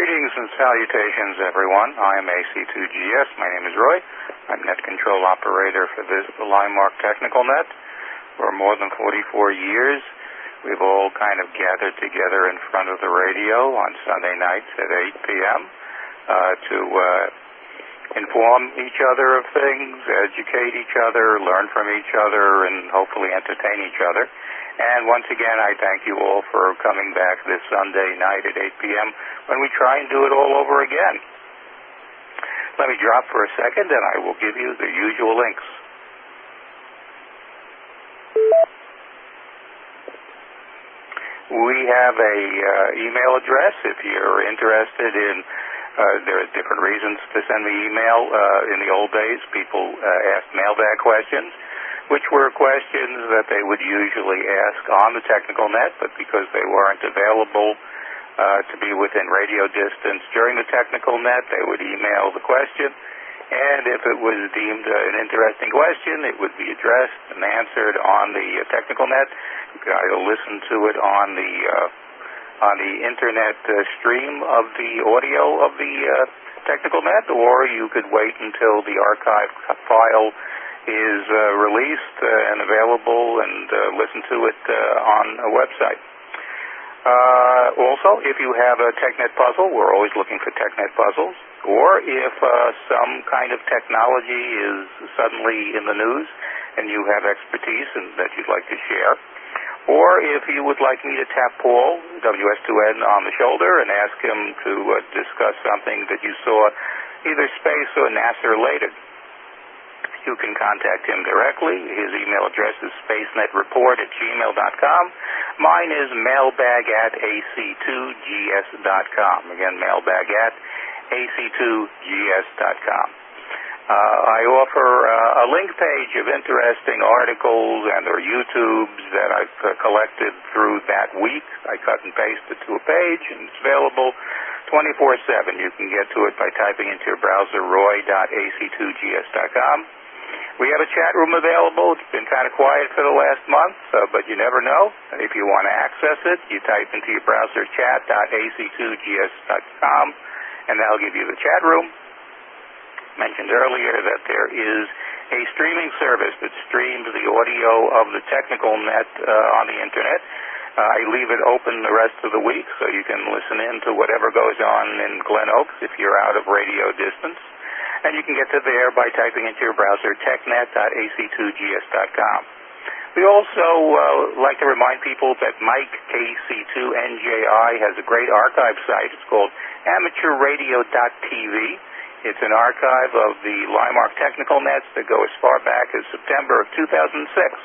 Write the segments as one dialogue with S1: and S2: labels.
S1: Greetings and salutations, everyone. I am AC2GS. My name is Roy. I'm Net Control Operator for the Limemark Technical Net. For more than 44 years, we've all kind of gathered together in front of the radio on Sunday nights at 8 p.m. To inform each other of things, educate each other, learn from each other, and hopefully entertain each other. And once again, I thank you all for coming back this Sunday night at 8 p.m. when we try and do it all over again. Let me drop for a second, and I will give you the usual links. We have a email address if you're interested in. There are different reasons to send me email. In the old days, people asked mailbag questions, which were questions that they would usually ask on the technical net, but because they weren't available to be within radio distance during the technical net, they would email the question, and if it was deemed an interesting question, it would be addressed and answered on the technical net. You could either listen to it on the internet stream of the audio of the technical net, or you could wait until the archive file is released and available and listen to it on a website. Also, if you have a TechNet puzzle, we're always looking for TechNet puzzles, or if some kind of technology is suddenly in the news and you have expertise and that you'd like to share, or if you would like me to tap Paul, WS2N, on the shoulder and ask him to discuss something that you saw either space or NASA related, you can contact him directly. His email address is spacenetreport@gmail.com. Mine is mailbag@ac2gs.com. Again, mailbag@ac2gs.com. I offer a link page of interesting articles and or YouTubes that I've collected through that week. I cut and paste it to a page, and it's available 24/7. You can get to it by typing into your browser roy.ac2gs.com. We have a chat room available. It's been kind of quiet for the last month, but you never know. If you want to access it, you type into your browser chat.ac2gs.com, and that'll give you the chat room. Mentioned earlier that there is a streaming service that streams the audio of the technical net on the internet. I leave it open the rest of the week so you can listen in to whatever goes on in Glen Oaks if you're out of radio distance. And you can get to there by typing into your browser technet.ac2gs.com. We also like to remind people that Mike KC2NJI has a great archive site. It's called amateurradio.tv. It's an archive of the Limemark technical nets that go as far back as September of 2006.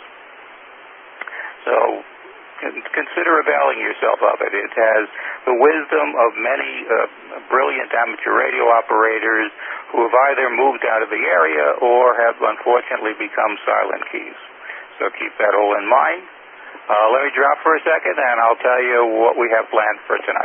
S1: So consider availing yourself of it. It has the wisdom of many brilliant amateur radio operators who have either moved out of the area or have unfortunately become silent keys. So keep that all in mind. Let me drop for a second, and I'll tell you what we have planned for tonight.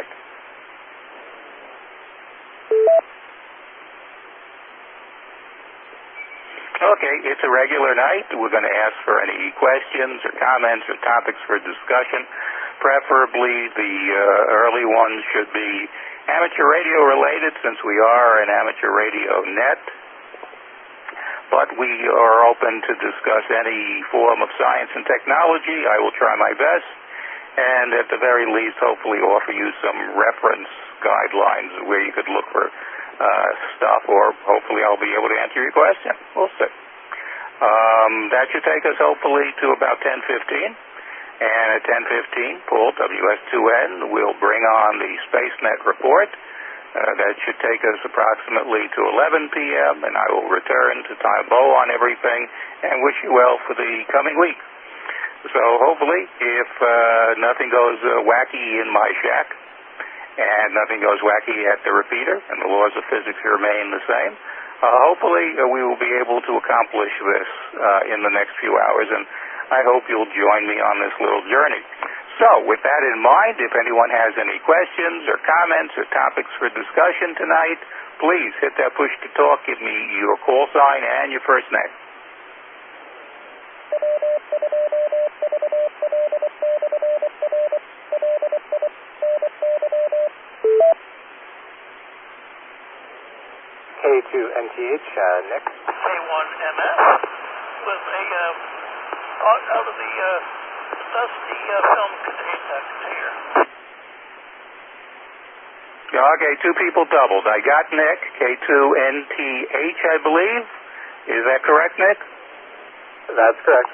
S1: Okay, it's a regular night. We're going to ask for any questions or comments or topics for discussion. Preferably the early ones should be amateur radio related, since we are an amateur radio net. But we are open to discuss any form of science and technology. I will try my best, and at the very least, hopefully offer you some reference guidelines where you could look for stuff, or hopefully I'll be able to answer your question. We'll see. That should take us hopefully to about 10:15. And at 10:15, Paul, WS2N, will bring on the SpaceNet report. That should take us approximately to 11 p.m., and I will return to tie a bow on everything and wish you well for the coming week. So hopefully, if nothing goes wacky in my shack, and nothing goes wacky at the repeater, and the laws of physics remain the same, hopefully we will be able to accomplish this in the next few hours, and I hope you'll join me on this little journey. So, with that in mind, if anyone has any questions or comments or topics for discussion tonight, please hit that push to talk, give me your call sign and your first name.
S2: K2NTH, Nick.
S3: K1MS with a out of the dusty film container.
S1: Okay, two people doubled. I got Nick, K2NTH, I believe. Is that correct, Nick?
S2: That's correct.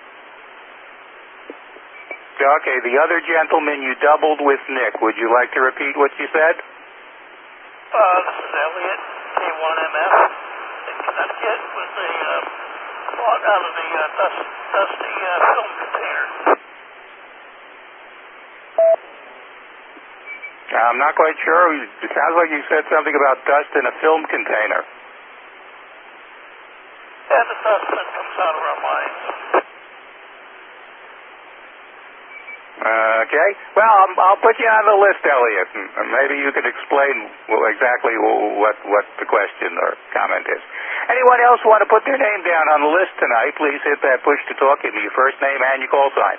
S1: Okay, the other gentleman, you doubled with Nick. Would you like to repeat what you said?
S3: This is Elliot, K1MS, in Connecticut, with a out of the dusty film container.
S1: I'm not quite sure. It sounds like you said something about dust in a film container.
S3: Yeah, the dust that comes out of our minds.
S1: Okay. Well, I'll put you on the list, Elliot, and maybe you can explain exactly what the question or comment is. Anyone else want to put their name down on the list tonight? Please hit that push to talk. Give me your first name and your call sign.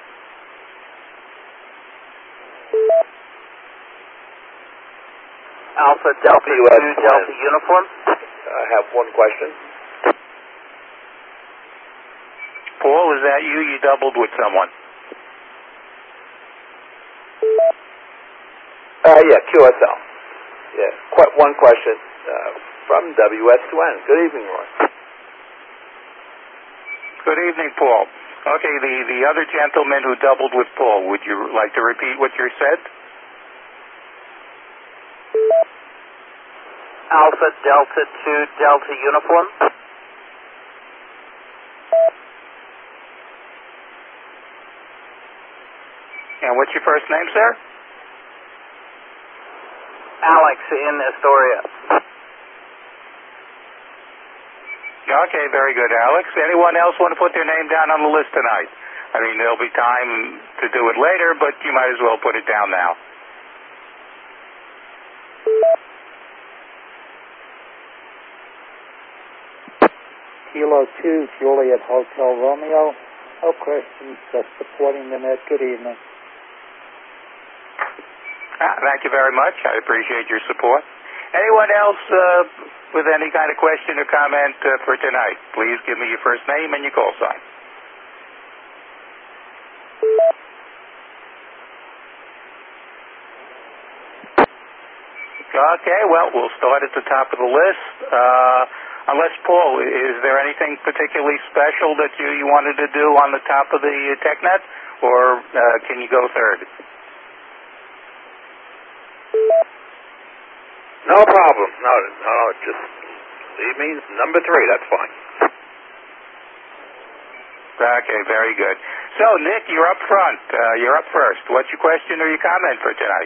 S2: Alpha Delta US Delta Uniform. I have one question.
S1: Paul, is that you? You doubled with someone.
S2: Yeah, QSL. Yeah, one question from WS2N. Good evening, Roy.
S1: Good evening, Paul. Okay, the other gentleman who doubled with Paul, would you like to repeat what you said?
S2: Alpha Delta 2 Delta Uniform.
S1: And what's your first name, sir?
S2: Alex in Astoria.
S1: Okay, very good, Alex. Anyone else want to put their name down on the list tonight? I mean, there'll be time to do it later, but you might as well put it down now.
S4: Kilo 2, Juliet Hotel Romeo. No questions, just supporting the net. Good evening.
S1: Thank you very much. I appreciate your support. Anyone else with any kind of question or comment for tonight? Please give me your first name and your call sign. Okay, well, we'll start at the top of the list. Unless, Paul, is there anything particularly special that you wanted to do on the top of the TechNet, or can you go third?
S2: No problem. No, just leave me number 3. That's fine.
S1: Okay, very good. So, Nick, you're up front. You're up first. What's your question or your comment for tonight?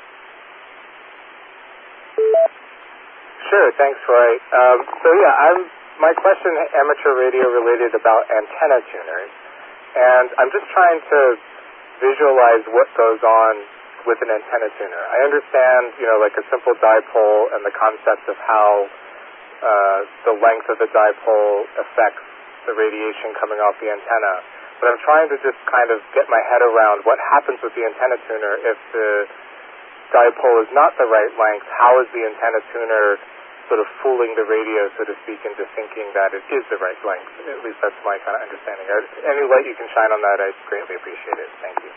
S5: Sure, thanks, Roy. My question, amateur radio related about antenna tuners, and I'm just trying to visualize what goes on with an antenna tuner. I understand, like a simple dipole and the concept of how the length of the dipole affects the radiation coming off the antenna, but I'm trying to just kind of get my head around what happens with the antenna tuner if the dipole is not the right length. How is the antenna tuner sort of fooling the radio, so to speak, into thinking that it is the right length? At least that's my kind of understanding. Any light you can shine on that, I'd greatly appreciate it. Thank you.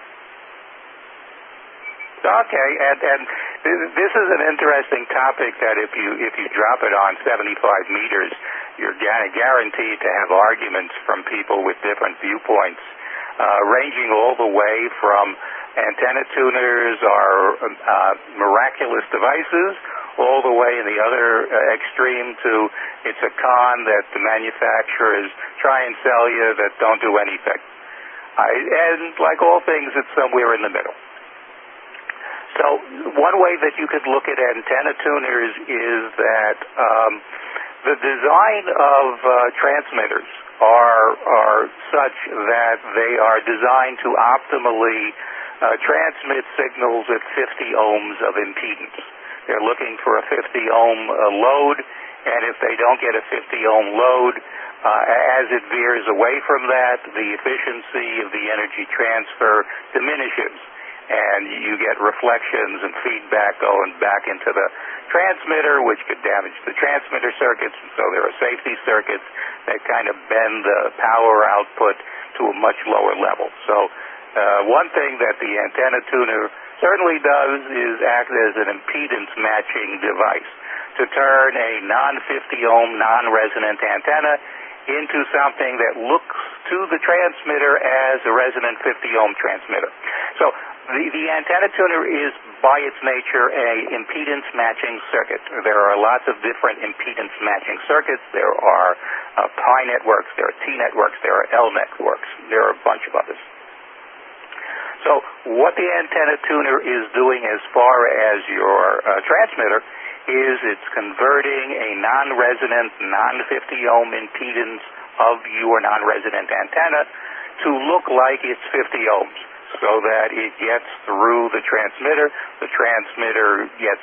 S1: Okay, and this is an interesting topic that if you drop it on 75 meters, you're guaranteed to have arguments from people with different viewpoints, ranging all the way from antenna tuners are miraculous devices, all the way in the other extreme to it's a con that the manufacturers try and sell you that don't do anything. And like all things, it's somewhere in the middle. So one way that you could look at antenna tuners is that the design of transmitters are such that they are designed to optimally transmit signals at 50 ohms of impedance. They're looking for a 50 ohm load, and if they don't get a 50 ohm load, as it veers away from that, the efficiency of the energy transfer diminishes, and you get reflections and feedback going back into the transmitter, which could damage the transmitter circuits. And so there are safety circuits that kind of bend the power output to a much lower level. So one thing that the antenna tuner certainly does is act as an impedance matching device to turn a non-50 ohm, non-resonant antenna into something that looks to the transmitter as a resonant 50 ohm transmitter. So the antenna tuner is, by its nature, a impedance matching circuit. There are lots of different impedance matching circuits. There are pi networks, there are T networks, there are L networks, there are a bunch of others. So what the antenna tuner is doing as far as your transmitter is it's converting a non-resonant, non-50 ohm impedance of your non-resonant antenna to look like it's 50 ohms, so that it gets through the transmitter. The transmitter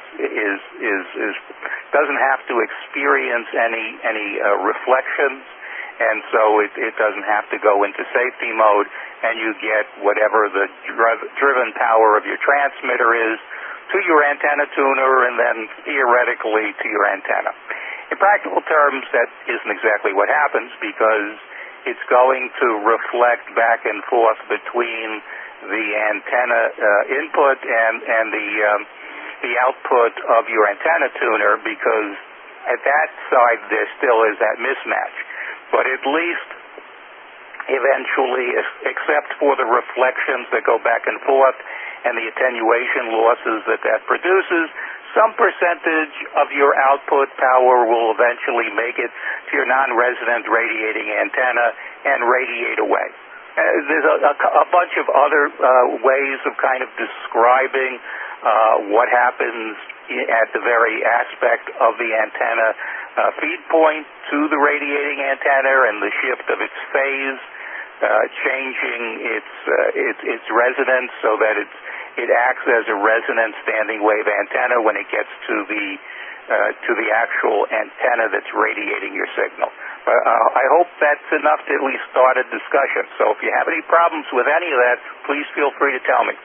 S1: doesn't have to experience any reflections, and so it doesn't have to go into safety mode, and you get whatever the driven power of your transmitter is to your antenna tuner, and then theoretically to your antenna. In practical terms, that isn't exactly what happens, because it's going to reflect back and forth between the antenna input and the output of your antenna tuner, because at that side there still is that mismatch. But at least eventually, except for the reflections that go back and forth and the attenuation losses that produces, some percentage of your output power will eventually make it to your non-resonant radiating antenna and radiate away. There's a bunch of other ways of kind of describing what happens at the very aspect of the antenna feed point to the radiating antenna and the shift of its phase, changing its resonance so that it acts as a resonant standing wave antenna when it gets to the actual antenna that's radiating your signal. I hope that's enough to at least start a discussion. So if you have any problems with any of that, please feel free to tell me.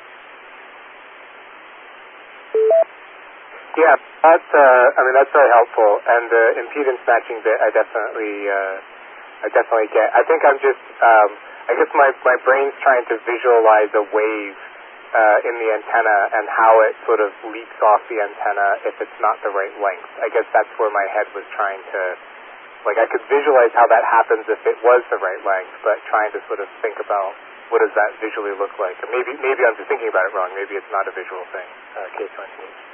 S5: Yeah, that's very helpful, and the impedance matching bit I definitely get. I think I'm just, I guess my brain's trying to visualize a wave in the antenna and how it sort of leaps off the antenna if it's not the right length. I guess that's where my head was trying to, I could visualize how that happens if it was the right length, but trying to sort of think about what does that visually look like. Or maybe I'm just thinking about it wrong. Maybe it's not a visual thing. K20.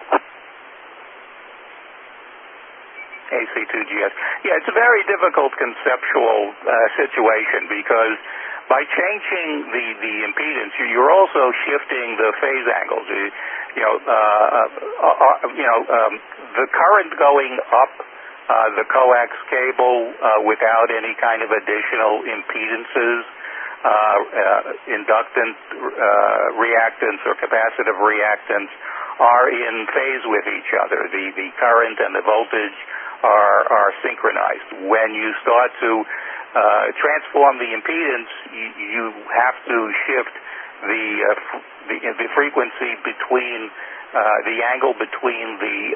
S1: AC2GS. Yeah, it's a very difficult conceptual situation, because by changing the impedance, you're also shifting the phase angles. The current going up the coax cable without any kind of additional impedances, inductant reactance or capacitive reactance, are in phase with each other. The current and the voltage are synchronized. When you start to transform the impedance, you have to shift the frequency between the angle between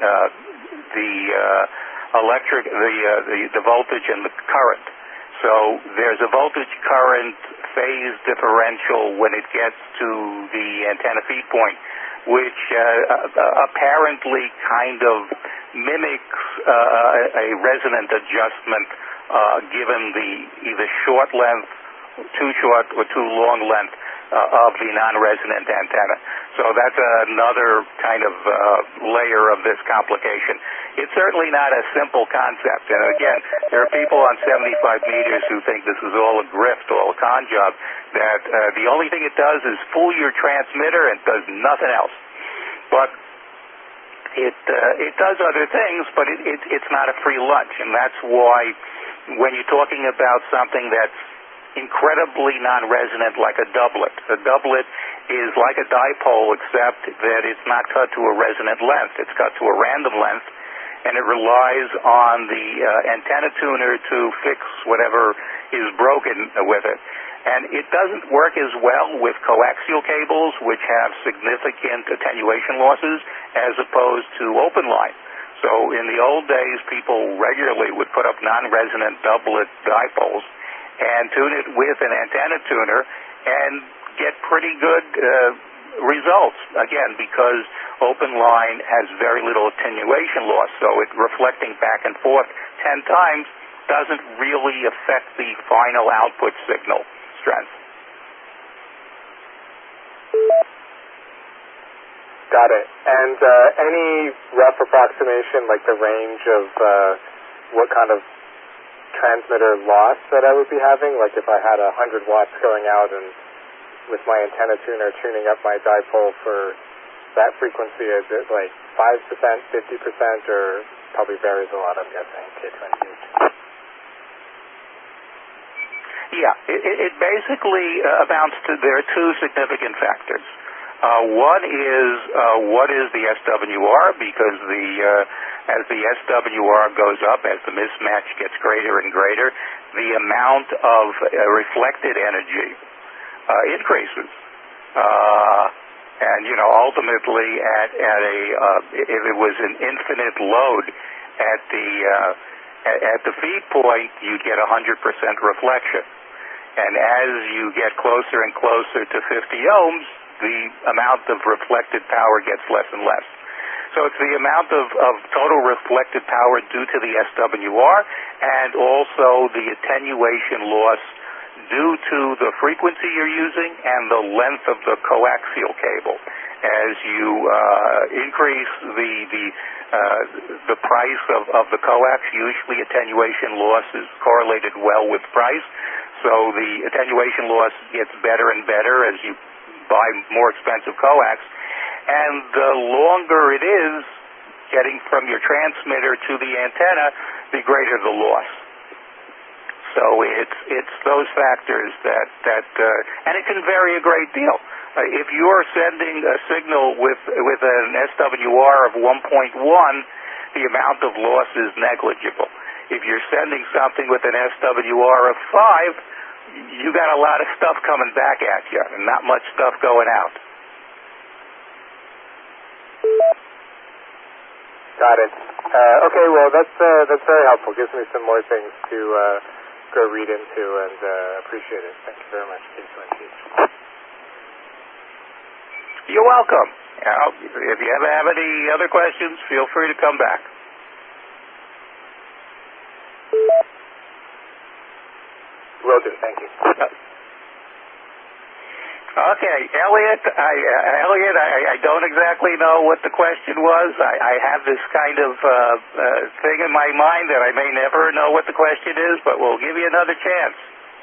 S1: the voltage and the current. So there's a voltage current phase differential when it gets to the antenna feed point, which apparently kind of mimics a resonant adjustment given the either short length, too short, or too long length of the non-resonant antenna. So that's another kind of layer of this complication. It's certainly not a simple concept. And again, there are people on 75 meters who think this is all a grift, all a con job, that the only thing it does is fool your transmitter and does nothing else. But it does other things, but it's not a free lunch. And that's why when you're talking about something that's incredibly non-resonant like a doublet is like a dipole, except that it's not cut to a resonant length. It's cut to a random length, and it relies on the antenna tuner to fix whatever is broken with it. And it doesn't work as well with coaxial cables, which have significant attenuation losses, as opposed to open line. So in the old days, people regularly would put up non-resonant doublet dipoles and tune it with an antenna tuner and get pretty good results, again, because open line has very little attenuation loss, so it reflecting back and forth 10 times doesn't really affect the final output signal strength.
S5: Got it. And any rough approximation, like the range of what kind of transmitter loss that I would be having? Like if I had 100 watts going out and with my antenna tuner tuning up my dipole for that frequency, is it like 5%, 50%, or probably varies a lot, I'm guessing, K20H?
S1: Yeah, it basically amounts to, there are two significant factors. One is what is the SWR, because as the SWR goes up, as the mismatch gets greater and greater, the amount of reflected energy increases. And ultimately, at if it was an infinite load at the feed point, you'd get 100% reflection. And as you get closer and closer to 50 ohms, the amount of reflected power gets less and less. So it's the amount of total reflected power due to the SWR and also the attenuation loss due to the frequency you're using and the length of the coaxial cable. As you increase the price of the coax, usually attenuation loss is correlated well with price. So the attenuation loss gets better and better as you buy more expensive coax. And the longer it is getting from your transmitter to the antenna, the greater the loss. So it's those factors that and it can vary a great deal. If you're sending a signal with an SWR of 1.1, the amount of loss is negligible. If you're sending something with an SWR of 5, you got a lot of stuff coming back at you and not much stuff going out.
S5: Got it. Okay, well, that's very helpful. Gives me some more things to go read into, and appreciate it. Thank you very much.
S1: You're welcome. If you ever have any other questions, feel free to come back.
S5: Will do. Thank you.
S1: Okay, Elliot, I don't exactly know what the question was. I have this kind of thing in my mind that I may never know what the question is, but we'll give you another chance.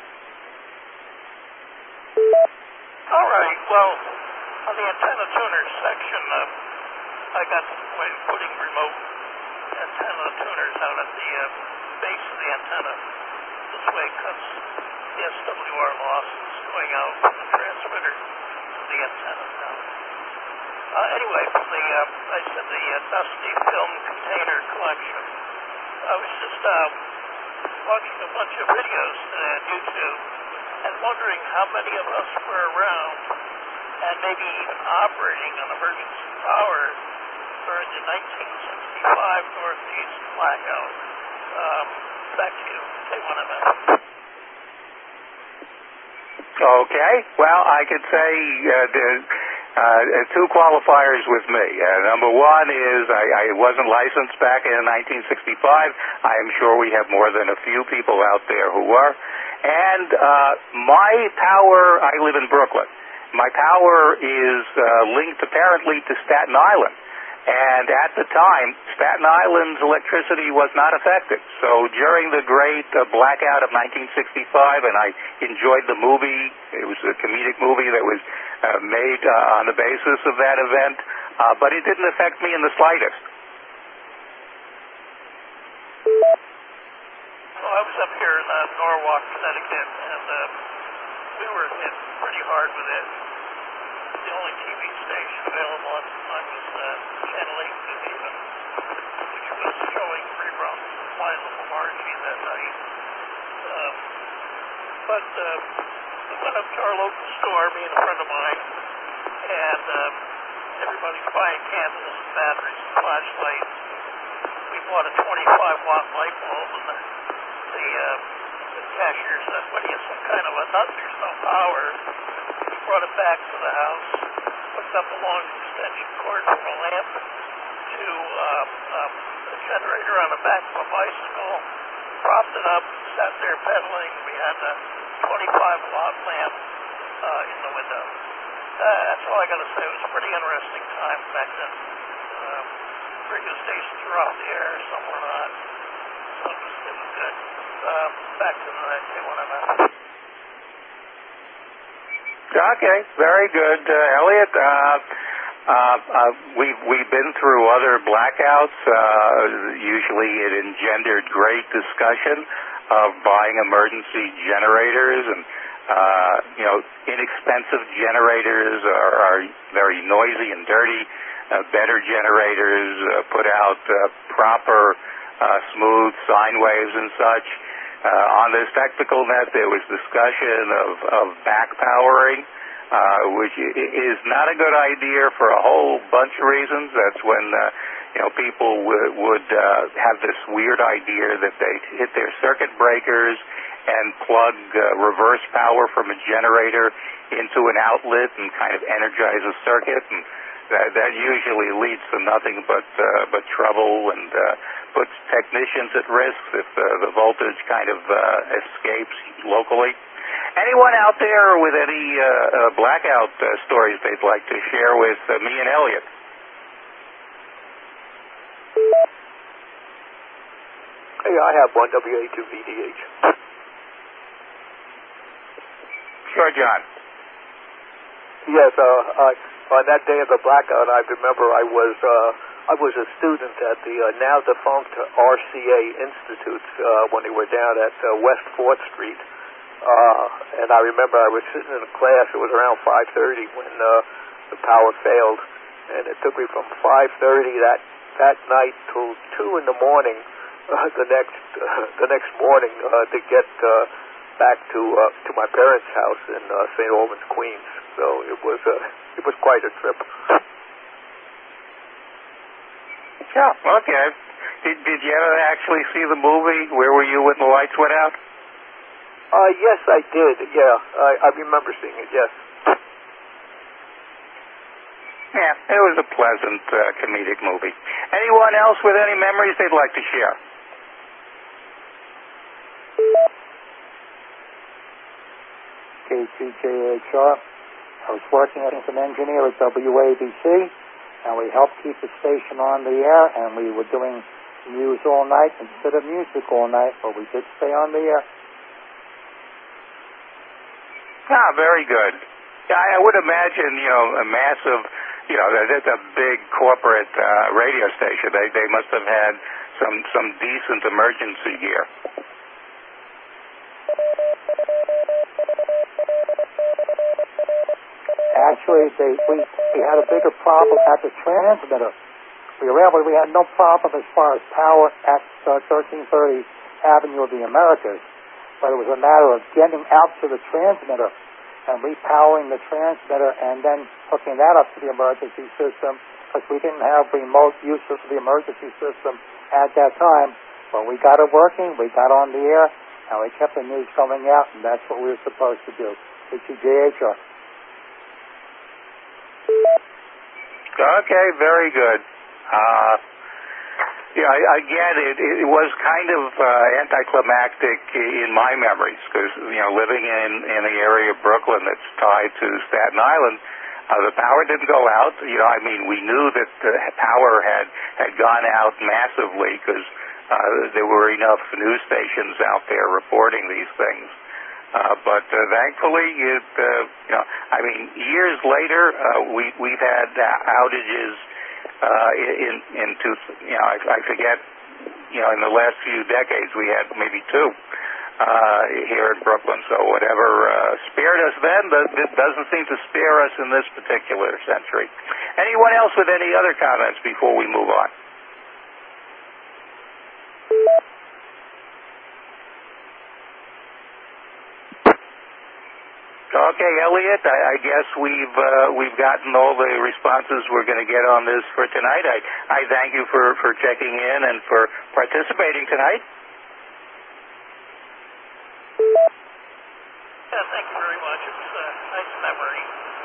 S3: All right, well, on the antenna tuners section, I got putting remote antenna tuners out at the base of the antenna. This way it cuts the SWR losses going out from the transmitter to the antenna now. Anyway, I said the dusty film container collection. I was just watching a bunch of videos today on YouTube and wondering how many of us were around and maybe even operating on emergency power during the 1965 Northeast blackout. Back to you, K1MF.
S1: Okay. Well, I could say two qualifiers with me. Number one is I wasn't licensed back in 1965. I am sure we have more than a few people out there who were. And my power, I live in Brooklyn. My power is linked apparently to Staten Island. And at the time, Staten Island's electricity was not affected. So during the great blackout of 1965, and I enjoyed the movie, it was a comedic movie that was made on the basis of that event, but it didn't affect me in the slightest.
S3: Well, I was up here in Norwalk, Connecticut, and we were hit pretty hard with it. The only TV station available at the time was Channel 8 New Haven, which was showing reruns of Lion of Margie that night. But we went up to our local store, me and a friend of mine, and everybody's buying candles, batteries, flashlights. bought a 25-watt light bulb, and the cashier said, "What are you, some kind of a nut? There's no power." He brought it back to the house, hooked up a long extension cord from a lamp to a generator on the back of a bicycle, propped it up, sat there pedaling. We had a 25-watt lamp in the window. That's all I got to say. It was a pretty interesting time back then. Radio stations were off the air, some were not. So it was good. Back to the K1MF.
S1: Okay, very good, Elliot. We've been through other blackouts. Usually, it engendered great discussion of buying emergency generators, and inexpensive generators are very noisy and dirty. Better generators put out proper, smooth sine waves and such. On this technical net, there was discussion of back powering, which is not a good idea for a whole bunch of reasons. That's when people would have this weird idea that they hit their circuit breakers and plug reverse power from a generator into an outlet and kind of energize a circuit, and that usually leads to nothing but trouble and puts technicians at risk if the voltage kind of escapes locally. Anyone out there with any blackout stories they'd like to share with me and Elliot?
S2: Hey, I have one, WA2VDH.
S1: Sure, John.
S2: Yes, on that day of the blackout, I remember I was a student at the now defunct RCA Institute when they were down at West 4th Street. And I remember I was sitting in a class. It was around 5:30 when the power failed, and it took me from 5:30 that night till 2 in the morning the next morning to get back to my parents' house in St. Albans, Queens. So it was quite a trip.
S1: Yeah. Okay. Did you ever actually see the movie? Where were you when the lights went out?
S2: Yes, I did. Yeah, I remember seeing it. Yes.
S1: Yeah, it was a pleasant comedic movie. Anyone else with any memories they'd like to share?
S4: K2JHR. I was working as an engineer at WABC, and we helped keep the station on the air, and we were doing news all night instead of music all night, but we did stay on the air.
S1: Ah, very good. Yeah, I would imagine, a massive, that's a big corporate radio station. They must have had some decent emergency gear.
S4: Actually, we had a bigger problem at the transmitter. We had no problem as far as power at 1330 Avenue of the Americas, but it was a matter of getting out to the transmitter and repowering the transmitter and then hooking that up to the emergency system, because we didn't have remote use of the emergency system at that time. But we got it working, we got on the air, and we kept the news coming out, and that's what we were supposed to do. KTJHR.
S1: Okay, very good. Again, it was kind of anticlimactic in my memories, because living in the area of Brooklyn that's tied to Staten Island, the power didn't go out. We knew that the power had gone out massively because there were enough news stations out there reporting these things. But thankfully, years later, we've had outages I forget, in the last few decades we had maybe 2 here in Brooklyn. So whatever spared us then doesn't seem to spare us in this particular century. Anyone else with any other comments before we move on? Okay, Elliot, I guess we've gotten all the responses we're going to get on this for tonight. I thank you for checking in and for participating tonight.
S3: Yeah, thank you very much. It was a nice memory.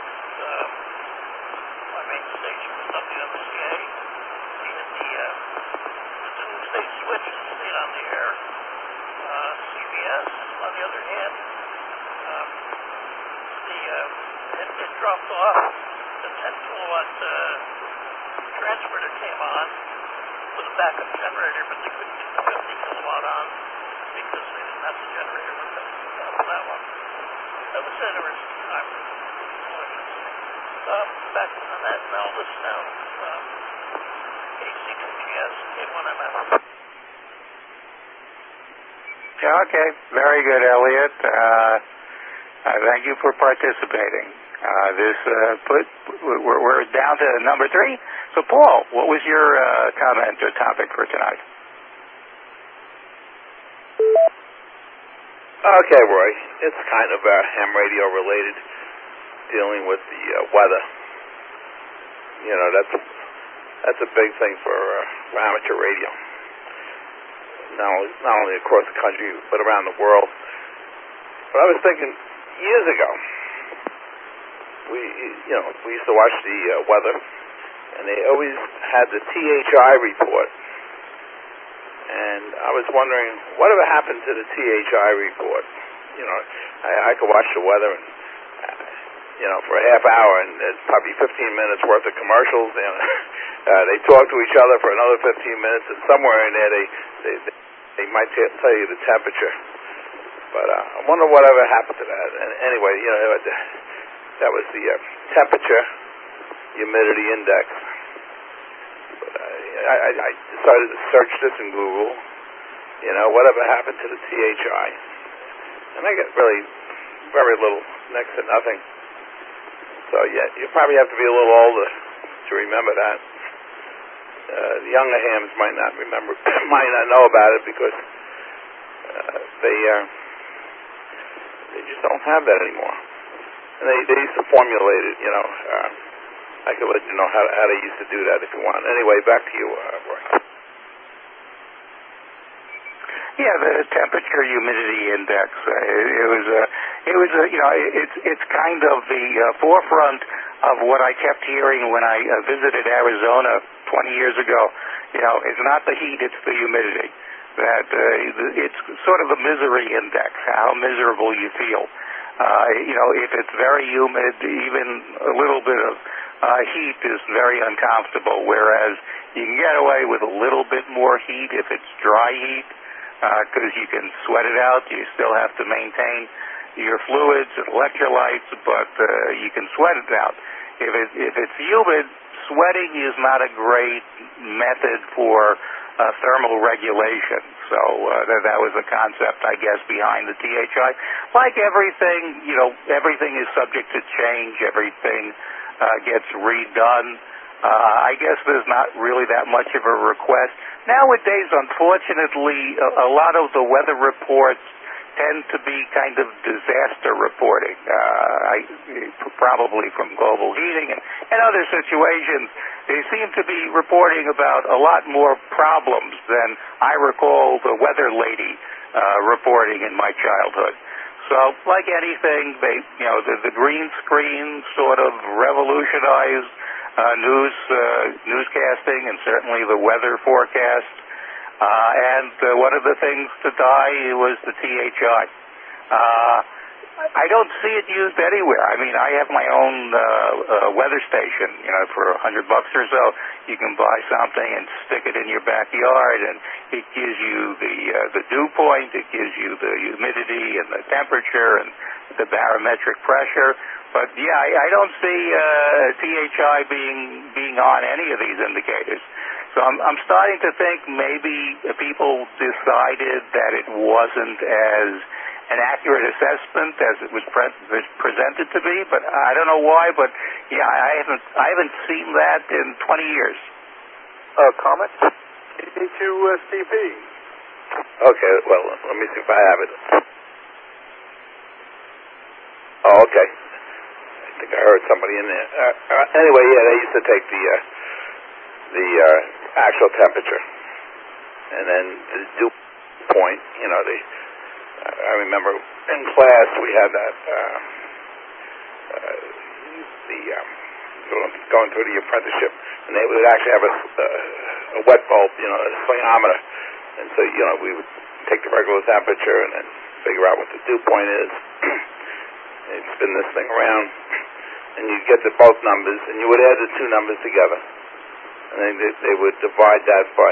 S3: My main station was WMCA. We had the doomsday switch that stayed on the air. CBS, on the other hand, it dropped off. The 10-kilowatt transmitter came on with a backup generator, but they couldn't get the 50-kilowatt on because they didn't have the generator for that one. That was an interesting time. Back on that Melvis now, KC2GS, K1MF.
S1: Okay, very good, Elliot. Thank you for participating. We're down to number 3. So, Paul, what was your comment or topic for tonight?
S6: Okay, Roy. It's kind of ham radio related, dealing with the weather. You know, that's a big thing for amateur radio. Not only across the country, but around the world. But I was thinking, years ago, we used to watch the weather, and they always had the THI report. And I was wondering, whatever happened to the THI report? You know, I could watch the weather, and, for a half hour, and it's probably 15 minutes worth of commercials. And they talk to each other for another 15 minutes, and somewhere in there they might tell you the temperature. But I wonder whatever happened to that. And anyway, that was the temperature humidity index. But I decided to search this in Google. Whatever happened to the THI? And I got really very little, next to nothing. So yeah, you probably have to be a little older to remember that. The younger hams might not remember, might not know about it because they just don't have that anymore. And they used to formulate it, I could let you know how they used to do that if you want. Anyway, back to you, Roy.
S1: Yeah, the temperature humidity index. It's kind of the forefront of what I kept hearing when I visited Arizona 20 years ago. It's not the heat, it's the humidity. That it's sort of the misery index, how miserable you feel. If it's very humid, even a little bit of heat is very uncomfortable, whereas you can get away with a little bit more heat if it's dry heat, because you can sweat it out. You still have to maintain your fluids and electrolytes, but you can sweat it out. If it's humid, sweating is not a great method for thermal regulation. So that was the concept, I guess, behind the THI. Like everything, everything is subject to change. Everything gets redone. I guess there's not really that much of a request. Nowadays, unfortunately, a lot of the weather reports tend to be kind of disaster reporting, probably from global heating and other situations. They seem to be reporting about a lot more problems than I recall the weather lady reporting in my childhood. So, like anything, the green screen sort of revolutionized newscasting and certainly the weather forecast. And one of the things to die was the THI. I don't see it used anywhere. I mean, I have my own weather station. For $100 or so, you can buy something and stick it in your backyard, and it gives you the dew point, it gives you the humidity and the temperature and the barometric pressure. But yeah, I don't see THI being on any of these indicators. So I'm starting to think maybe people decided that it wasn't as an accurate assessment as it was presented to be, but I don't know why. But yeah, I haven't seen that in 20 years.
S2: Comment? KC2CP.
S6: Okay, well, let me see if I have it. Oh, okay. I think I heard somebody in there. Anyway, yeah, they used to take the actual temperature, and then the dew point. You know, I remember in class we had that going through the apprenticeship, and they would actually have a wet bulb, you know, a slingometer, and so we would take the regular temperature and then figure out what the dew point is. And you'd spin this thing around, and you'd get the both numbers, and you would add the two numbers together, and then they would divide that by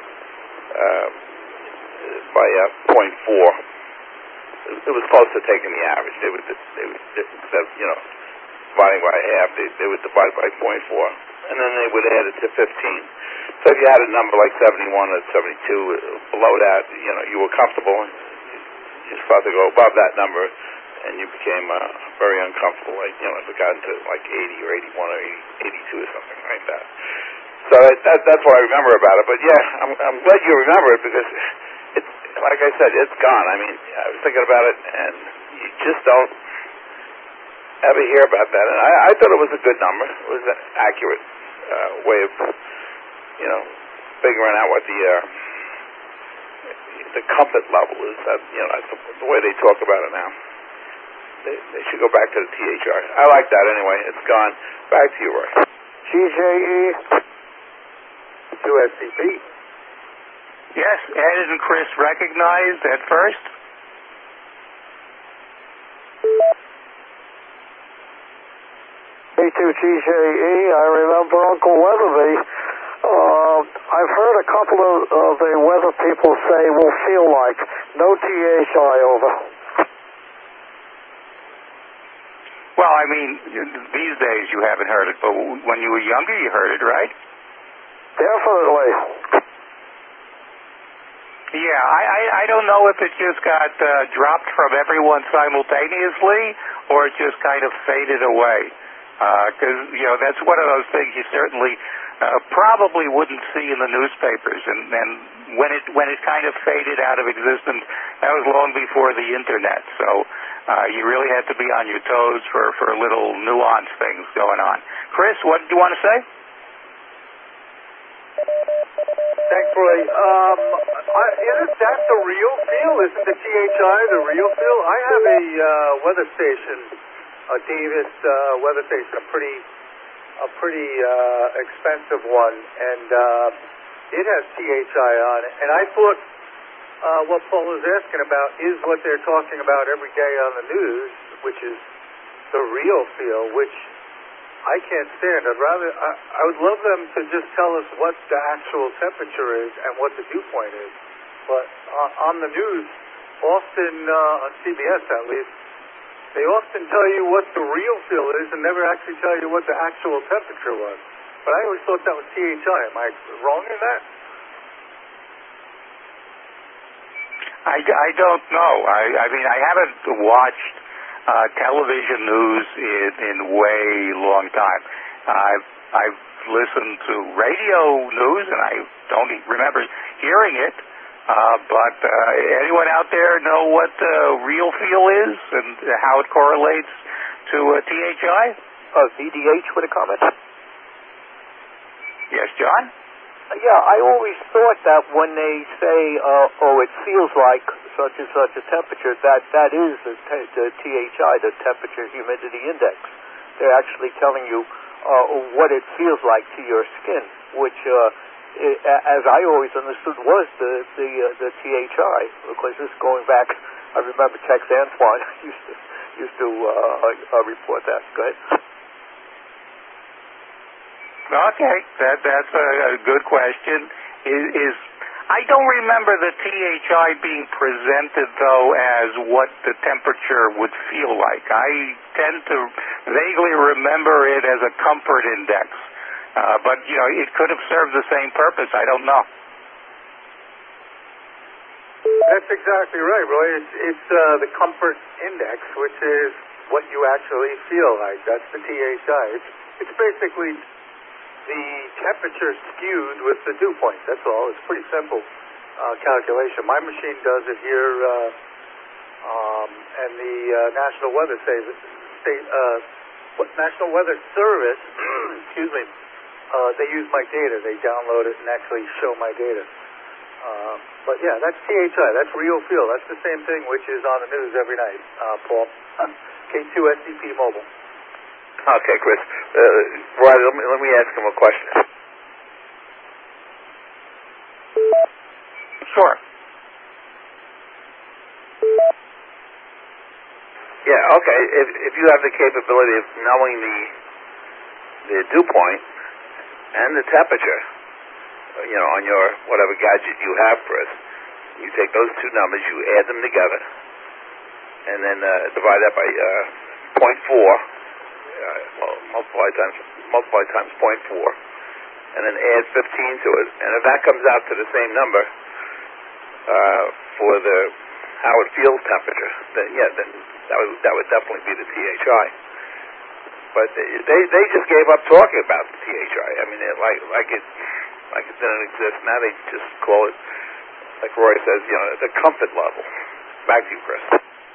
S6: 0.4. It was close to taking the average. They would instead of dividing by half, they would divide by 0.4, and then they would add it to 15. So if you had a number like 71 or 72 below that, you were comfortable. You started to go above that number, and you became very uncomfortable. Like if it got into like 80 or 81 or 82 or something like that. So that's what I remember about it. But yeah, I'm glad you remember it, because it's like I said, it's gone. I mean, I was thinking about it, and you just don't ever hear about that. And I thought it was a good number. It was an accurate way of figuring out what the comfort level is. That's the way they talk about it now. They should go back to the THI. I like that anyway. It's gone. Back to you, Roy.
S2: GJE. QSCP.
S1: Yes, Ed and Chris recognized at first.
S2: B2GJE, I remember Uncle Weatherby. I've heard a couple of the weather people say will feel like. No THI, over.
S1: Well, I mean, these days you haven't heard it, but when you were younger you heard it, right?
S2: Definitely.
S1: Yeah, I don't know if it just got dropped from everyone simultaneously, or it just kind of faded away. Because, that's one of those things you certainly probably wouldn't see in the newspapers. And when it kind of faded out of existence, that was long before the Internet. So you really had to be on your toes for little nuance things going on. Chris, what do you want to say?
S2: Thanks, Roy. Isn't that the real feel? Isn't the THI the real feel? I have a weather station, a Davis weather station, a pretty expensive one, and it has THI on it. And I thought what Paul was asking about is what they're talking about every day on the news, which is the real feel, which I can't stand. I would love them to just tell us what the actual temperature is and what the dew point is. But on the news, often on CBS at least, they often tell you what the real feel is and never actually tell you what the actual temperature was. But I always thought that was THI. Am I wrong in that?
S1: I don't know. I mean, I haven't watched television news in way long time. I've listened to radio news, and I don't remember hearing it. But anyone out there know what real feel is and how it correlates to THI?
S2: VDH with a comment.
S1: Yes, John?
S2: Yeah, I always thought that when they say, it feels like such and such a temperature, that is the THI, the temperature humidity index. They're actually telling you what it feels like to your skin, which, as I always understood, was the THI. Because this going back, I remember Tex Antoine used to report that. Go ahead.
S1: Okay, that's a good question. I don't remember the THI being presented, though, as what the temperature would feel like. I tend to vaguely remember it as a comfort index. But, it could have served the same purpose. I don't know.
S2: That's exactly right, Roy. It's the comfort index, which is what you actually feel like. That's the THI. It's basically the temperature skewed with the dew point. That's all. It's pretty simple calculation. My machine does it here, and the National Weather National Weather Service, excuse me, they use my data. They download it and actually show my data. But yeah, that's THI. That's real feel. That's the same thing which is on the news every night, Paul. K2SCP Mobile.
S6: Okay, Chris. Roy, let me ask him a question.
S1: Sure.
S6: Yeah, okay. If you have the capability of knowing the dew point and the temperature, on your whatever gadget you have, Chris, you take those two numbers, you add them together, and then divide that by 0.4, multiply times 0.4, and then add 15 to it. And if that comes out to the same number for the how it feels temperature, then that would definitely be the THI. But they just gave up talking about the THI. I mean, like it didn't exist. Now they just call it, like Roy says, the comfort level. Back to you, Chris.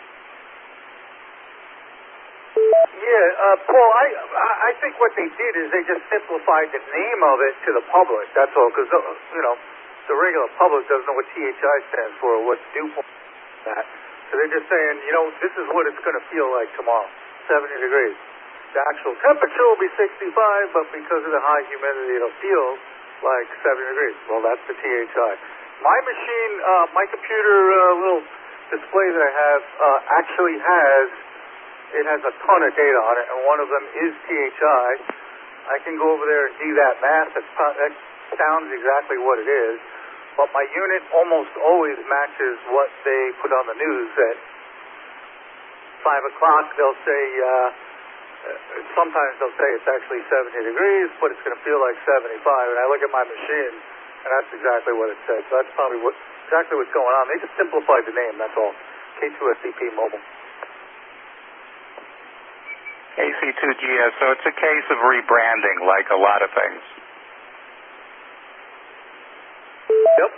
S2: Yeah, Paul, I think what they did is they just simplified the name of it to the public. That's all, because the regular public doesn't know what THI stands for or what dew point is that. So they're just saying, this is what it's going to feel like tomorrow, 70 degrees. The actual temperature will be 65, but because of the high humidity, it'll feel like 70 degrees. Well, that's the THI. My machine, my computer little display that I have actually has a ton of data on it, and one of them is THI. I can go over there and do that math. That sounds exactly what it is. But my unit almost always matches what they put on the news. At 5 o'clock, they'll say, sometimes they'll say it's actually 70 degrees, but it's going to feel like 75. And I look at my machine, and that's exactly what it says. So that's probably exactly what's going on. They just simplified the name, that's all. K2SCP Mobile.
S1: AC2GS, so it's a case of rebranding like a lot of things.
S2: Yep.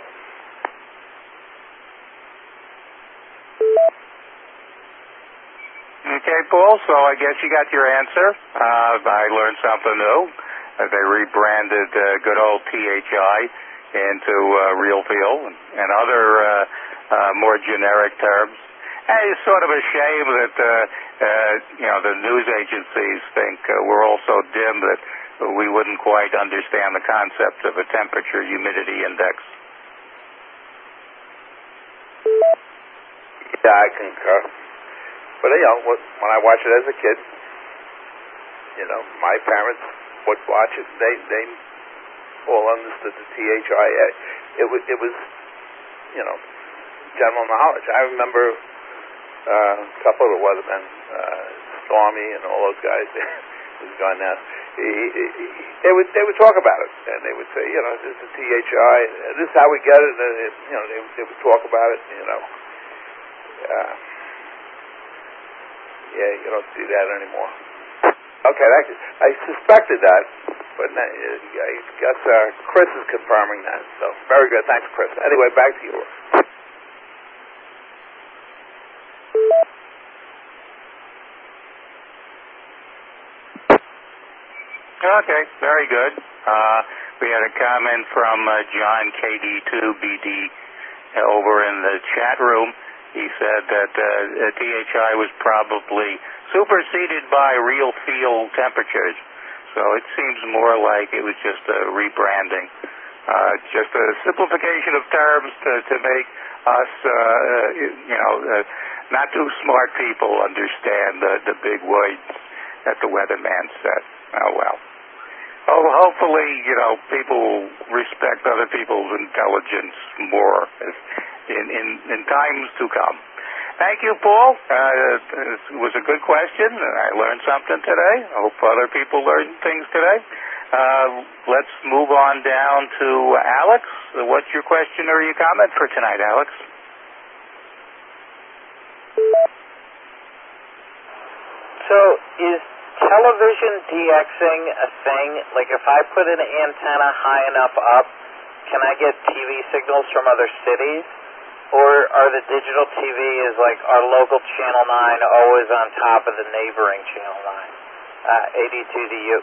S1: Okay, Paul, so I guess you got your answer. I learned something new. They rebranded good old THI into Real Feel and other more generic terms. And it's sort of a shame that the news agencies think we're all so dim that we wouldn't quite understand the concept of a temperature humidity index.
S6: Yeah, I concur. But when I watched it as a kid, my parents would watch it. They all understood the THI. It was general knowledge. I remember a couple of the weathermen, Stormy and all those guys. He's gone now. They would talk about it, and they would say, this is THI, this is how we get it. And they would talk about it. You don't see that anymore. Okay, I suspected that, but I guess Chris is confirming that. So very good, thanks, Chris. Anyway, back to you.
S1: Okay, very good. We had a comment from John KD2BD over in the chat room. He said that THI was probably superseded by Real Feel temperatures. So it seems more like it was just a rebranding, just a simplification of terms to make us, not too smart people understand the big words that the weatherman said. Oh, well. Oh, hopefully, people respect other people's intelligence more in times to come. Thank you, Paul. It was a good question. I learned something today. I hope other people learned things today. Let's move on down to Alex. What's your question or your comment for tonight, Alex?
S7: So is television DXing a thing? Like if I put an antenna high enough up, can I get TV signals from other cities? Or are the digital TV is like our local Channel 9 always on top of the neighboring Channel 9? 82 to you.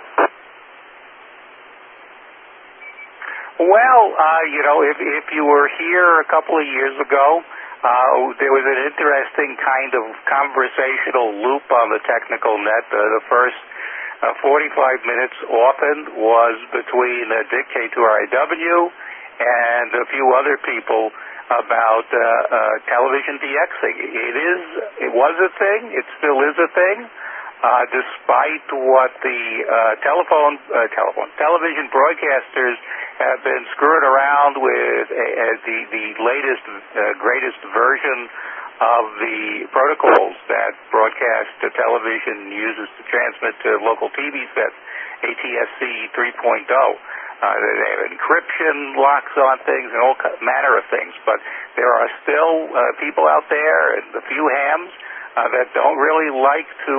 S1: Well, if you were here a couple of years ago, there was an interesting kind of conversational loop on the technical net. The first 45 minutes often was between Dick K2RIW and a few other people about television DXing. It was a thing. It still is a thing. Despite what the television broadcasters have been screwing around with the latest, greatest version of the protocols that broadcast television uses to transmit to local TV sets, ATSC 3.0. They have encryption locks on things and all manner of things, but there are still people out there, and a few hams, that don't really like to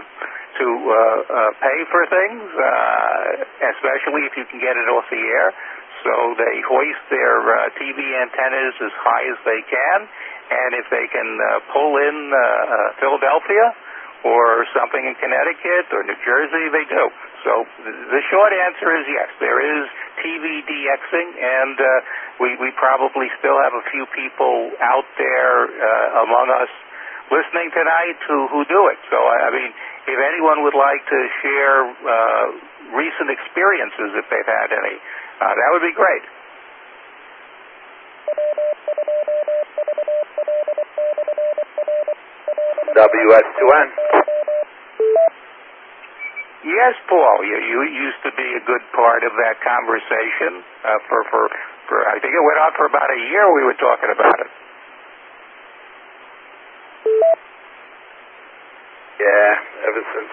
S1: pay for things, especially if you can get it off the air. So they hoist their TV antennas as high as they can, and if they can pull in Philadelphia or something in Connecticut or New Jersey, they do. So the short answer is yes, there is TV DXing, and we probably still have a few people out there among us listening tonight who do it. So, I mean, if anyone would like to share recent experiences, if they've had any, that would be great.
S6: WS2N.
S1: Yes, Paul, you used to be a good part of that conversation. For I think it went on for about a year. We were talking about it.
S6: Yeah, ever since,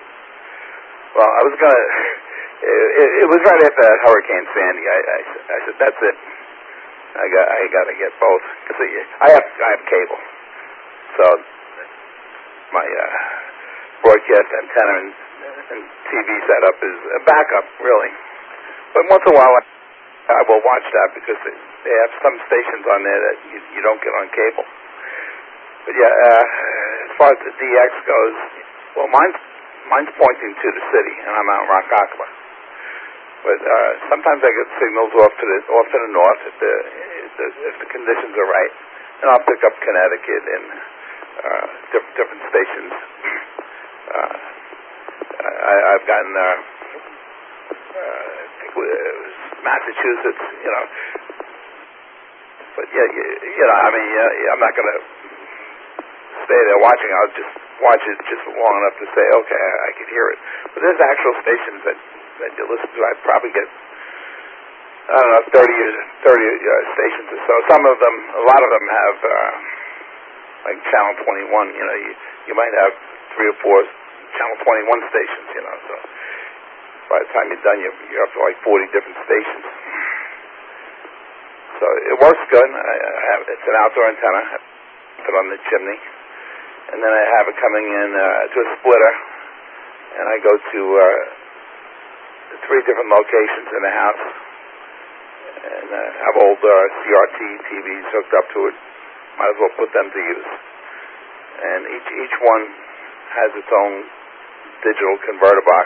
S6: I was going to, it was right after Hurricane Sandy. I said, that's it. I got to get both. Because I have cable. So, my broadcast antenna and TV setup is a backup, really. But once in a while, I will watch that because they have some stations on there that you don't get on cable. But yeah, as far as the DX goes, well, mine's pointing to the city, and I'm out in Rockakla. But sometimes I get signals off to the north if the conditions are right, and I'll pick up Connecticut and different stations. I've gotten Massachusetts, But yeah, I'm not going to stay there watching. I'll just watch it just long enough to say, okay, I can hear it. But there's actual stations that you listen to. I probably get, 30 stations or so. Some of them, a lot of them have, like Channel 21, you might have 3 or 4 Channel 21 stations, so by the time you're done, you're up to like 40 different stations. So it works good. It's an outdoor antenna. I put it on the chimney. And then I have it coming in to a splitter, and I go to 3 different locations in the house, and have old CRT TVs hooked up to it. Might as well put them to use. And each one has its own digital converter box.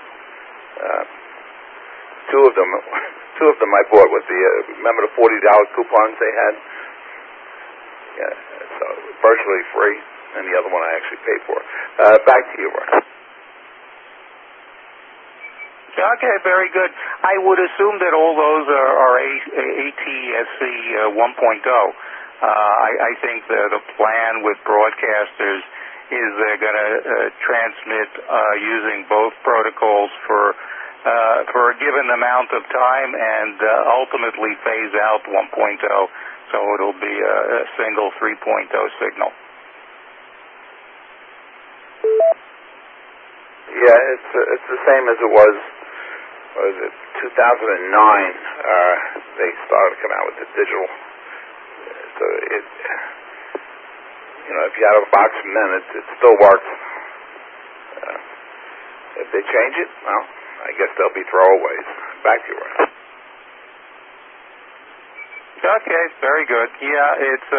S6: Two of them I bought with the remember the $40 coupons they had. Yeah, so virtually free. And the other one I actually paid for. Back to you, Ron.
S1: Okay, very good. I would assume that all those are ATSC 1.0. I think the plan with broadcasters is they're going to transmit using both protocols for a given amount of time and ultimately phase out 1.0. So it'll be a single 3.0 signal.
S6: Yeah, it's the same as it was 2009? They started to come out with the digital. So if you have a box from then, it still works. If they change it, well, I guess they'll be throwaways. Back to you, Ron.
S1: Okay, very good. Yeah, it's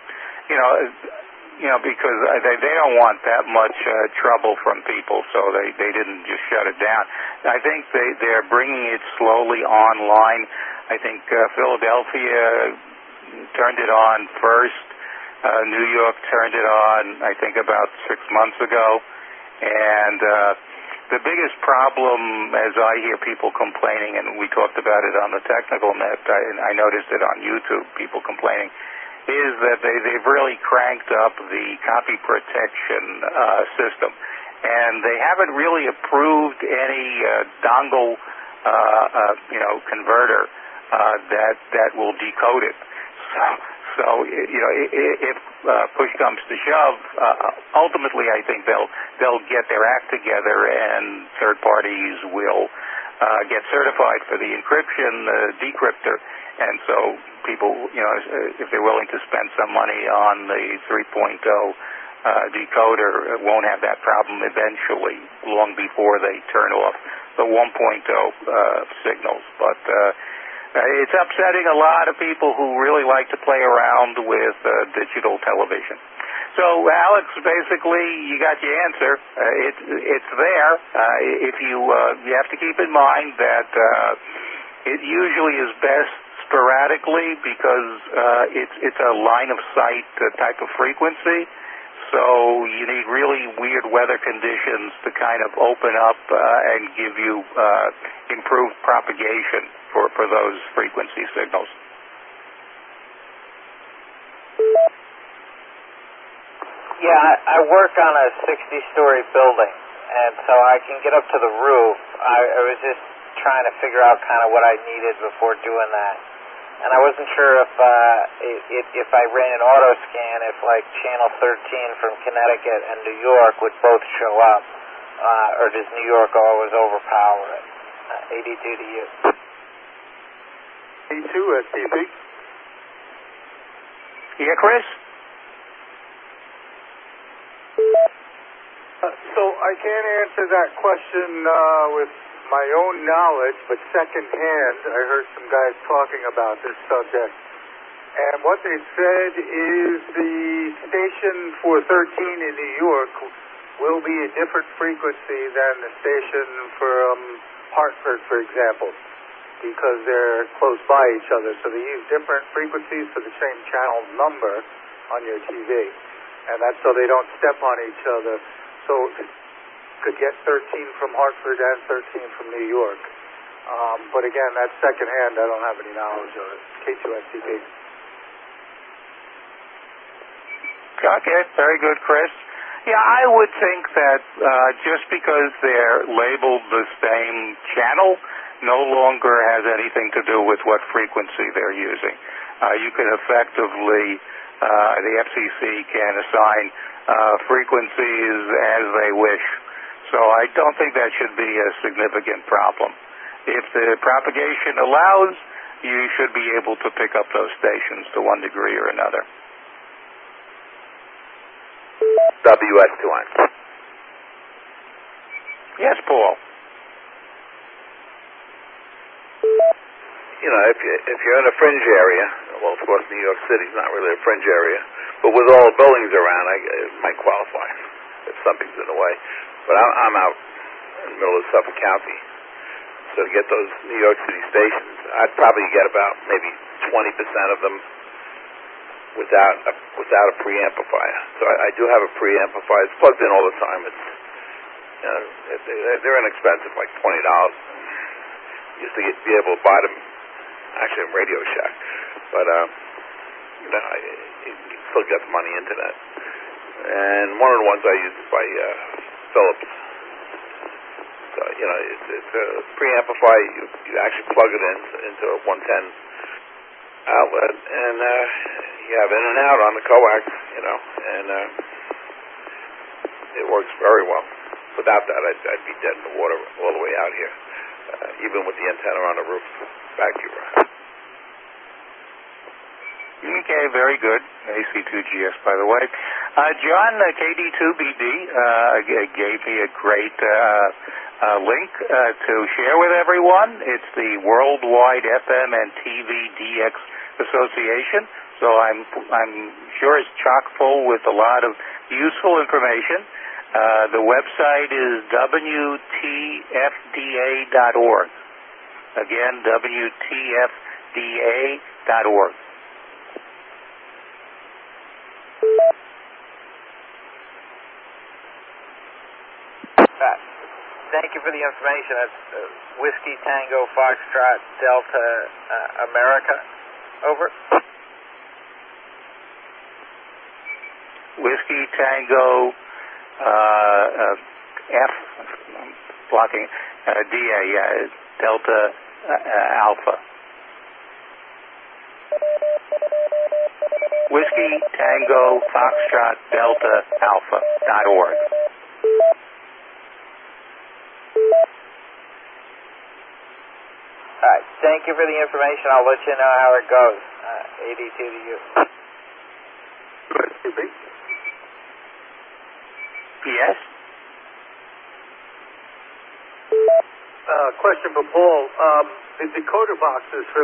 S1: because they don't want that much trouble from people, so they didn't just shut it down. I think they're bringing it slowly online. I think Philadelphia turned it on first. New York turned it on, I think, about 6 months ago. And the biggest problem, as I hear people complaining, and we talked about it on the technical net, I noticed it on YouTube, people complaining, is that they've really cranked up the copy protection system. And they haven't really approved any dongle, converter that will decode it. So if push comes to shove, ultimately I think they'll get their act together, and third parties will get certified for the encryption, decryptor, and so people, if they're willing to spend some money on the 3.0 decoder, won't have that problem eventually, long before they turn off the 1.0 signals. But it's upsetting a lot of people who really like to play around with digital television. So, Alex, basically, you got your answer. It's there. If you have to keep in mind that it usually is best sporadically, because it's a line of sight type of frequency. So you need really weird weather conditions to kind of open up and give you improved propagation for those frequency signals.
S7: Yeah, I work on a 60-story building, and so I can get up to the roof. I was just trying to figure out kind of what I needed before doing that. And I wasn't sure if I ran an auto scan, if like channel 13 from Connecticut and New York would both show up, or does New York always overpower it? 82 to you.
S2: 82 STP.
S1: Yeah, Chris?
S8: So I can't answer that question with my own knowledge, but secondhand, I heard some guys talking about this subject. And what they said is the station for 13 in New York will be a different frequency than the station from Hartford, for example, because they're close by each other. So they use different frequencies for the same channel number on your TV. And that's so they don't step on each other. So could get 13 from Hartford and 13 from New York. But again, that's secondhand. I don't have any knowledge of it. K2STP.
S1: Okay, very good, Chris. Yeah, I would think that just because they're labeled the same channel no longer has anything to do with what frequency they're using. You can effectively, the FCC can assign frequencies as they wish. So I don't think that should be a significant problem. If the propagation allows, you should be able to pick up those stations to one degree or another.
S6: WS21.
S1: Yes, Paul.
S6: If you're in a fringe area, well, of course, New York City's not really a fringe area, but with all the buildings around, it might qualify if something's in the way. But I'm out in the middle of Suffolk County, so to get those New York City stations, I'd probably get about maybe 20% of them without a preamplifier. So I do have a preamplifier. It's plugged in all the time. They're inexpensive, like $20. Used to be able to buy them actually in Radio Shack, but you still get the money into that. And one of the ones I use is by Philips. So it's a preamplifier. You actually plug it into a 110 outlet, and you have in and out on the coax, and it works very well. Without that, I'd be dead in the water all the way out here, even with the antenna on the roof. Back to you, Brian.
S1: Okay, very good. AC2GS, by the way. John, KD2BD gave me a great link to share with everyone. It's the Worldwide FM and TV DX Association. So I'm sure it's chock full with a lot of useful information. The website is WTFDA.org. Again, WTFDA.org.
S7: Thank you for the information. That's Whiskey Tango Foxtrot Delta America. Over.
S1: Whiskey Tango F blocking DA Delta Alpha. Whiskey Tango Foxtrot Delta Alpha.org.
S7: All right. Thank you for the information. I'll let you know how it goes. ADT to you.
S1: Yes?
S8: Question for Paul. The decoder boxes for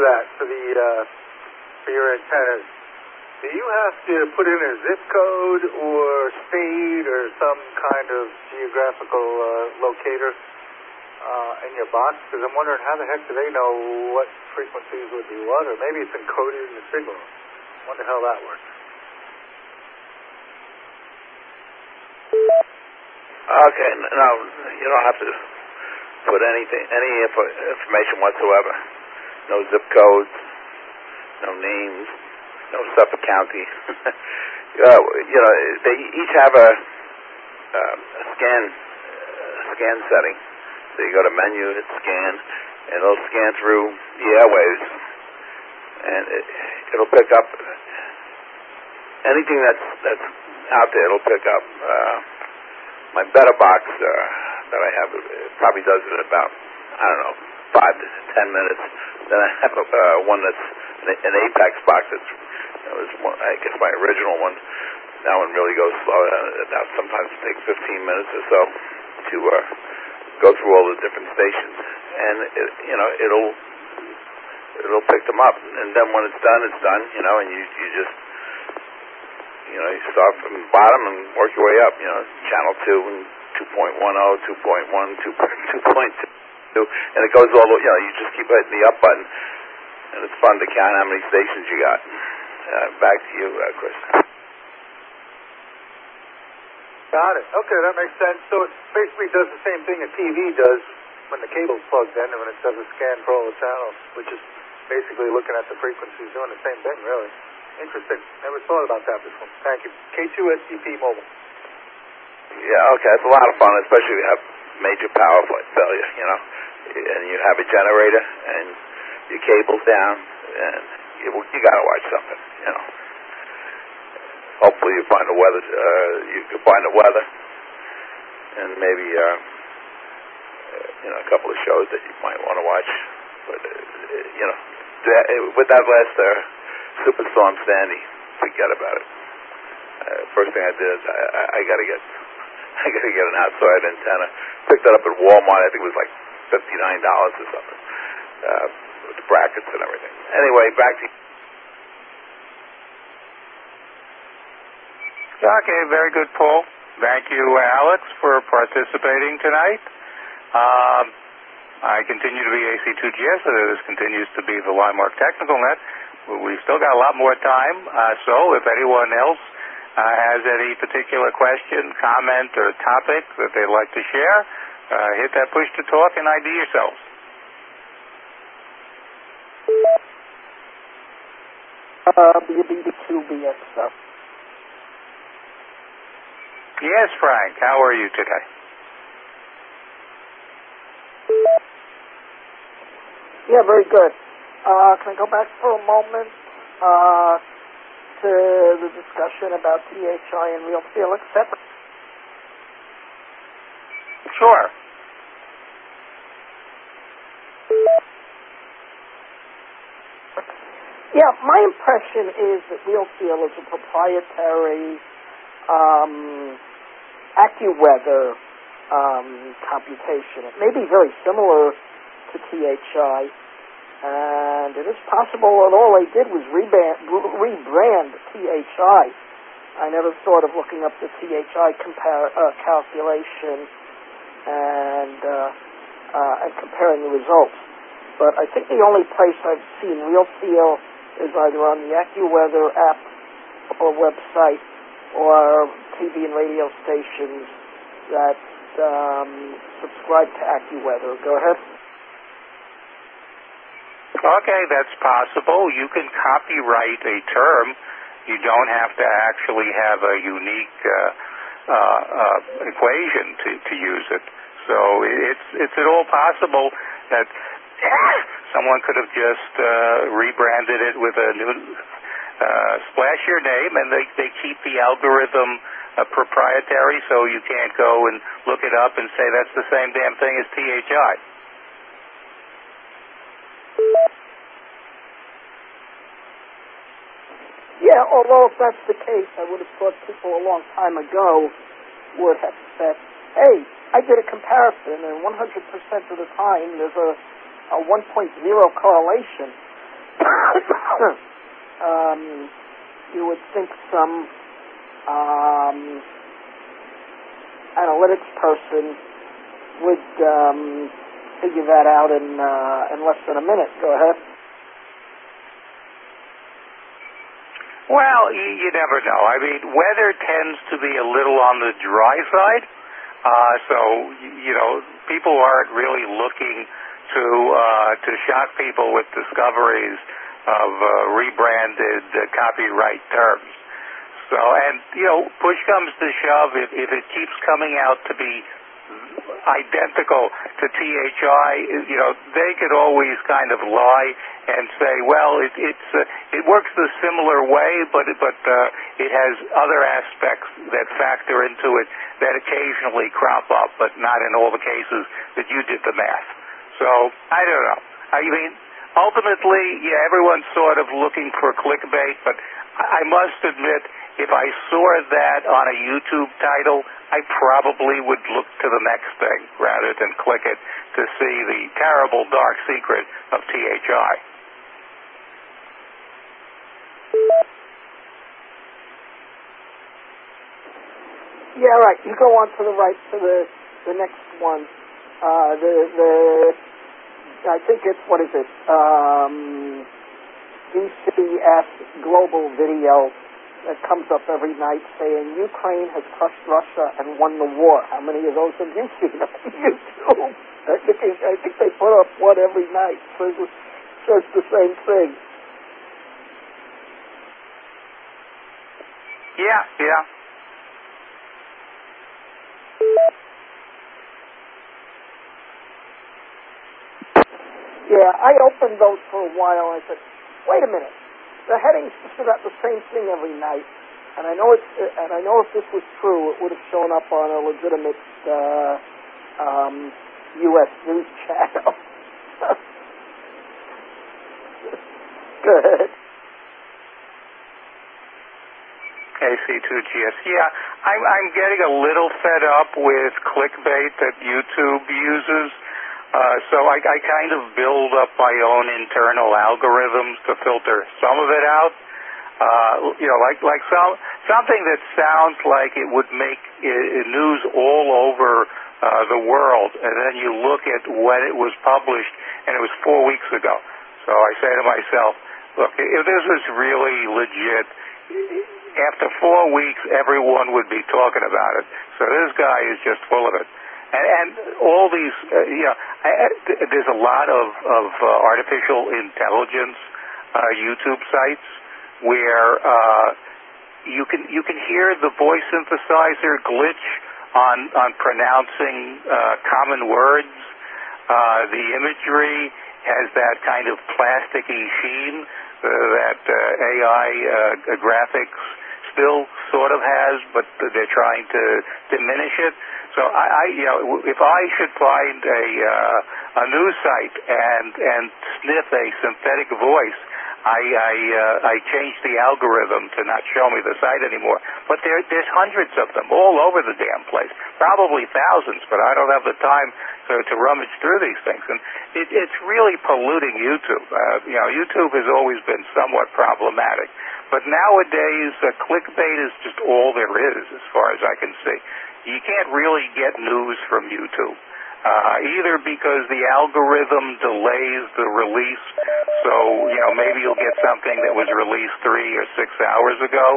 S8: your antennas, do you have to put in a zip code or state or some kind of geographical locator in your box? Because I'm wondering how the heck do they know what frequencies would be what, or maybe it's encoded in the signal. I wonder how that works.
S6: Okay, no, you don't have to put any information whatsoever. No zip codes, no names, no Suffolk County. They each have a scan setting. So you go to menu, hit scan, and it'll scan through the airwaves, and it'll pick up anything that's out there. It'll pick up. My Better Box that I have probably does it in about, 5 to 10 minutes. Then I have one that's an Apex box that was I guess my original one. That one really goes slow. Now sometimes it takes 15 minutes or so to go through all the different stations, and it'll pick them up. And then when it's done, and you just you start from the bottom and work your way up. Channel 2 and 2.10, 2.1, 2.2, and it goes all the. You just keep hitting the up button, and it's fun to count how many stations you got. Back to you, Chris.
S8: Got it. Okay, that makes sense. So it basically does the same thing a TV does when the cable's plugged in and when it does a scan for all the channels, which is basically looking at the frequencies, doing the same thing, really. Interesting. Never thought about that before. Thank you. K2SCP Mobile.
S6: Yeah, okay. It's a lot of fun, especially if you have major power failure, and you have a generator and your cable's down, and you got to watch something, Hopefully you find you can find the weather, and maybe a couple of shows that you might want to watch. But with that last Superstorm Sandy, forget about it. First thing I did is I got to get an outside antenna. Picked that up at Walmart. I think it was like $59 or something with the brackets and everything. Anyway, back to you.
S1: Okay, very good, Paul. Thank you, Alex, for participating tonight. I continue to be AC2GS, so this continues to be the Limemark Technical Net. We've still got a lot more time, so if anyone else has any particular question, comment, or topic that they'd like to share, hit that push to talk and ID yourselves.
S4: BB2BX stuff.
S1: Yes, Frank, how are you today?
S4: Yeah, very good. Can I go back for a moment to the discussion about THI and real steel, etc.?
S1: Sure.
S4: Yeah, my impression is that real steel is a proprietary AccuWeather computation. It may be very similar to THI,
S9: And it is possible that all they did was rebrand THI. I never thought of looking up the THI calculation and comparing the results. But I think the only place I've seen real feel is either on the AccuWeather app or website or TV and radio stations that subscribe to AccuWeather. Go ahead.
S1: Okay, that's possible. You can copyright a term. You don't have to actually have a unique equation to use it. So it's at all possible that someone could have just rebranded it with a new splash your name, and they keep the algorithm proprietary, so you can't go and look it up and say that's the same damn thing as THI.
S9: Yeah, although if that's the case, I would have thought people a long time ago would have said, hey, I did a comparison, and 100% of the time there's a 1.0 correlation. You would think some analytics person would figure that out in less than a minute. Go ahead.
S1: Well, you never know. I mean, weather tends to be a little on the dry side, so people aren't really looking to shock people with discoveries of rebranded copyright terms. So, and push comes to shove, if it keeps coming out to be identical to THI, they could always kind of lie and say, well, it works the similar way, but it has other aspects that factor into it that occasionally crop up, but not in all the cases that you did the math. So I don't know. I mean, ultimately, yeah, everyone's sort of looking for clickbait, but I must admit, if I saw that on a YouTube title, I probably would look to the next thing rather than click it to see the terrible dark secret of THI.
S9: Yeah, right. You go on to the right to the next one. I think it's, what is it? DCS Global Video that comes up every night saying Ukraine has crushed Russia and won the war. How many of those have you seen on YouTube? I think they put up one every night. Says the same thing.
S1: Yeah.
S9: Yeah, I opened those for a while. I said, wait a minute. The headings should have the same thing every night, and I know if this was true, it would have shown up on a legitimate U.S. news channel. Good.
S1: AC2GS. Yeah, I'm getting a little fed up with clickbait that YouTube uses. So I kind of build up my own internal algorithms to filter some of it out. Like something that sounds like it would make news all over the world, and then you look at when it was published, and it was 4 weeks ago. So I say to myself, look, if this was really legit, after 4 weeks, everyone would be talking about it. So this guy is just full of it. And all these, there's a lot of artificial intelligence YouTube sites where you can hear the voice synthesizer glitch on pronouncing common words. The imagery has that kind of plasticky sheen that AI graphics still sort of has, but they're trying to diminish it. So if I should find a news site and sniff a synthetic voice, I changed the algorithm to not show me the site anymore. But there's hundreds of them all over the damn place, probably thousands. But I don't have the time to rummage through these things, and it's really polluting YouTube. YouTube has always been somewhat problematic, but nowadays clickbait is just all there is, as far as I can see. You can't really get news from YouTube. Either because the algorithm delays the release, so maybe you'll get something that was released 3 or 6 hours ago,